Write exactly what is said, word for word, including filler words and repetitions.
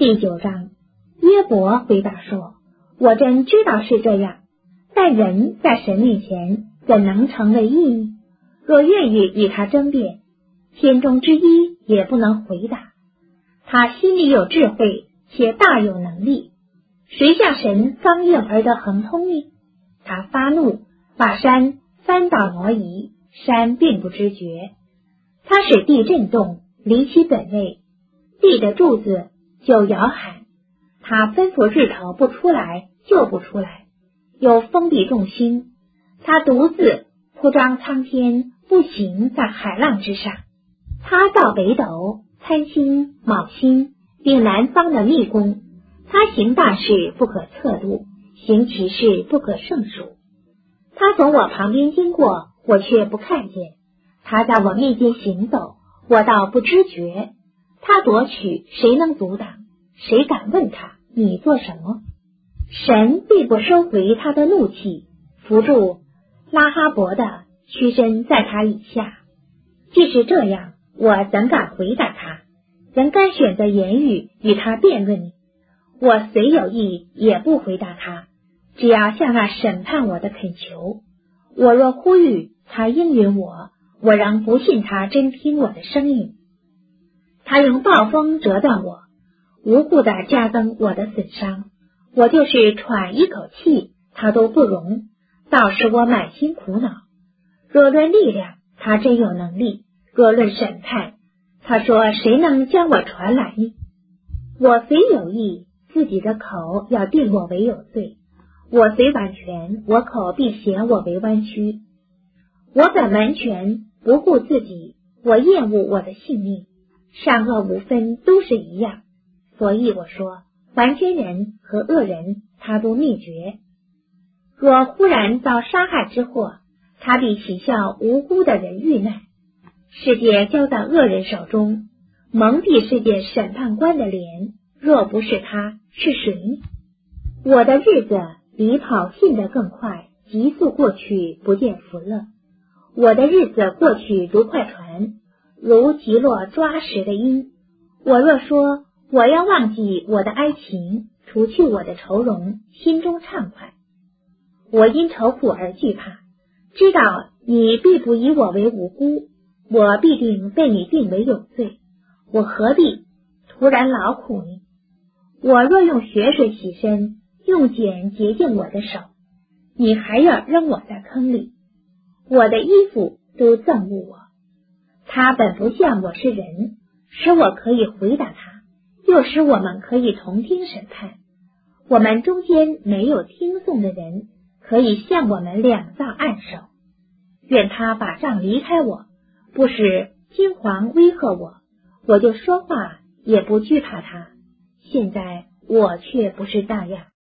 第九章，约伯回答说：我真知道是这样，但人在神面前怎能成为义呢？若愿意与他争辩，天中之一也不能回答。他心里有智慧，且大有能力，谁像神刚硬而得恒通呢？他发怒，把山翻倒挪移，山并不知觉。他使地震动，离其本位，地的柱子就摇撼。他吩咐日头不出来就不出来，又封闭众星。他独自铺张苍天，不行在海浪之上。他造北斗、参星、昴星，并南方的密宫。他行大事不可测度，行奇事不可胜数。他从我旁边经过，我却不看见；他在我面前行走，我倒不知觉。他夺取，谁能阻挡？谁敢问他，你做什么？神并不收回他的怒气，扶住拉哈伯的屈身在他以下。即使这样，我怎敢回答他？人该选择言语与他辩论。我虽有意也不回答他，只要向那审判我的恳求。我若呼吁，他应允我，我仍不信他真听我的声音。他用暴风折断我，无故地加增我的损伤。我就是喘一口气，他都不容，倒使我满心苦恼。若论力量，他真有能力；若论审判，他说谁能将我传来呢？我虽有意，自己的口要定我为有罪；我虽完全，我口必嫌我为弯曲。我本完全，不顾自己，我厌恶我的性命，善恶无分，都是一样。所以我说，完全人和恶人，他都灭绝。若忽然遭杀害之祸，他必取笑无辜的人遇难。世界交在恶人手中，蒙蔽世界审判官的脸，若不是他，是谁呢？我的日子比跑信的更快，急速过去，不见福乐。我的日子过去如快船，如急落抓石的鹰。我若说我要忘记我的哀情，除去我的愁容，心中畅快。我因愁苦而惧怕，知道你必不以我为无辜，我必定被你定为有罪。我何必突然劳苦呢？我若用血水洗身，用碱洁净我的手，你还要扔我在坑里。我的衣服都憎恶我。他本不像我是人，使我可以回答他，又使我们可以同听审判。我们中间没有听讼的人，可以向我们两造按手。愿他把杖离开我，不使金黄威吓我，我就说话也不惧怕他。现在我却不是那样。